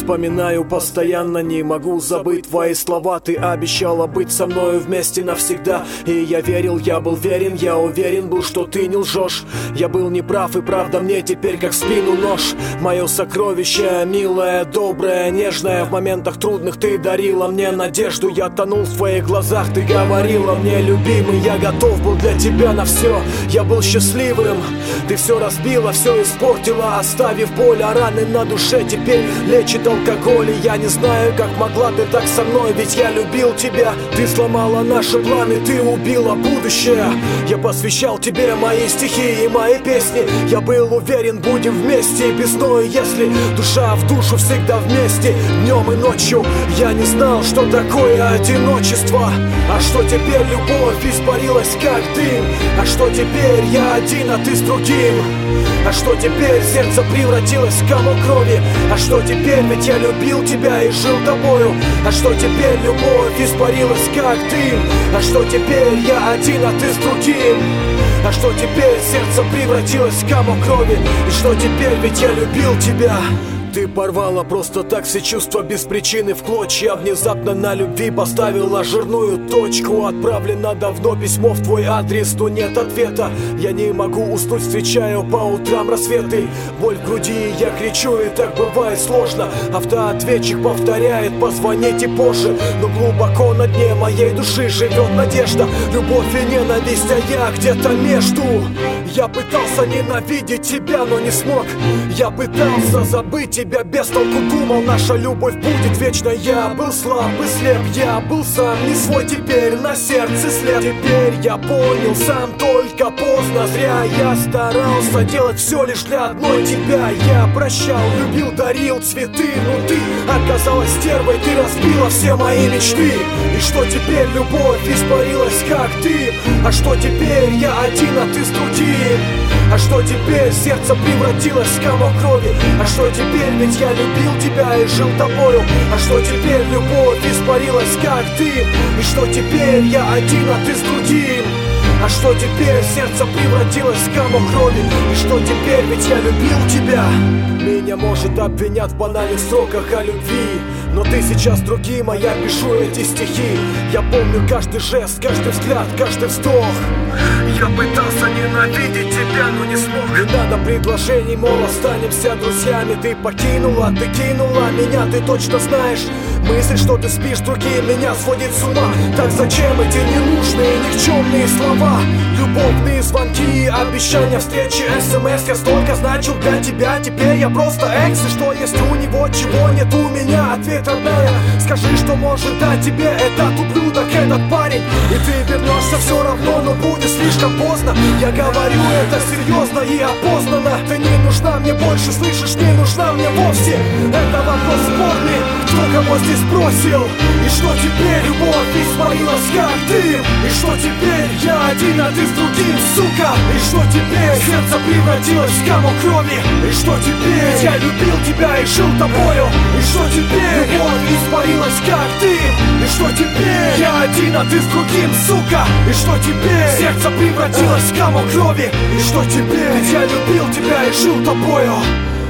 вспоминаю постоянно, не могу забыть твои слова. Ты обещала быть со мною вместе навсегда. И я верил, я был верен, я уверен был, что ты не лжешь. Я был неправ, и правда мне теперь как в спину нож. Мое сокровище, милое, доброе, нежное. В моментах трудных ты дарила мне надежду. Я тонул в твоих глазах, ты говорила мне: любимый, я готов был для тебя на все. Я был счастливым, ты все разбила, все испортила, оставив боль, а раны на душе теперь лечит алкоголь. И я не знаю, как могла ты так со мной, ведь я любил тебя. Ты сломала наши планы, ты убила будущее. Я посвящал тебе мои стихи и мои песни. Я был уверен, будем вместе весной, если душа в душу всегда вместе. Днем и ночью я не знал, что такое одиночество. А что теперь любовь испарилась как дым? А что теперь я один, а ты с другим? А что теперь сердце превратилось в комок крови? А что теперь, ведь я любил тебя и жил тобою? А что теперь любовь испарилась как дым? А что теперь я один, а ты с другим? А что теперь сердце превратилось в комок крови? И что теперь, ведь я любил тебя? Ты порвала просто так все чувства без причины в клочья. Внезапно на любви поставила жирную точку. Отправлено давно письмо в твой адрес, но нет ответа. Я не могу уснуть, встречаю по утрам рассветы. Боль в груди, я кричу, и так бывает сложно. Автоответчик повторяет: позвоните позже. Но глубоко на дне моей души живет надежда, любовь и ненависть, а я где-то между. Я пытался ненавидеть тебя, но не смог. Я пытался забыть тебя, без толку думал, наша любовь будет вечной. Я был слаб и слеп, я был сам не свой, теперь на сердце след. Теперь я понял сам, только поздно, зря. Я старался делать все лишь для одной тебя. Я прощал, любил, дарил цветы, но ты оказалась стервой, ты разбила все мои мечты. И что теперь любовь испарилась как ты? А что теперь я один, а ты с другим? А что теперь сердце превратилось в комок крови? А что теперь, ведь я любил тебя и жил тобою? А что теперь любовь испарилась как дым? И что теперь я один, а ты с другим? А что теперь сердце превратилось в комок крови? И что теперь, ведь я любил тебя? Меня может обвинять в банальных строках о любви, но ты сейчас другим, а я пишу эти стихи. Я помню каждый жест, каждый взгляд, каждый вздох. Я пытался ненавидеть тебя, но не смог. Не надо предложений, мол, останемся друзьями. Ты покинула, ты кинула меня, ты точно знаешь. Мысль, что ты спишь с другим, меня сводит с ума. Так зачем эти ненужные, никчемные слова? Любовные звонки, обещания встречи, СМС. Я столько значил для тебя, теперь я просто экс. И что есть у него, чего нет у меня? Ответ родная, скажи, что может дать тебе этот ублюдок, этот парень. И ты вернешься все равно, но будет слишком поздно. Я говорю это серьезно и опознанно. Ты не нужна мне больше, слышишь, не нужна мне вовсе. Это вопрос спорный, кто кого здесь бросил? И что теперь, любовь испарилась как дым? И что теперь, я один, а ты с другим, сука? И что теперь, сердце превратилось в комок крови? И что теперь, я любил тебя и жил тобою? И что теперь, любовь испарилась как дым? И что теперь, я один, а ты с другим, сука? И что теперь, сердце превратилось в комок крови? И что теперь, я любил тебя и жил тобою?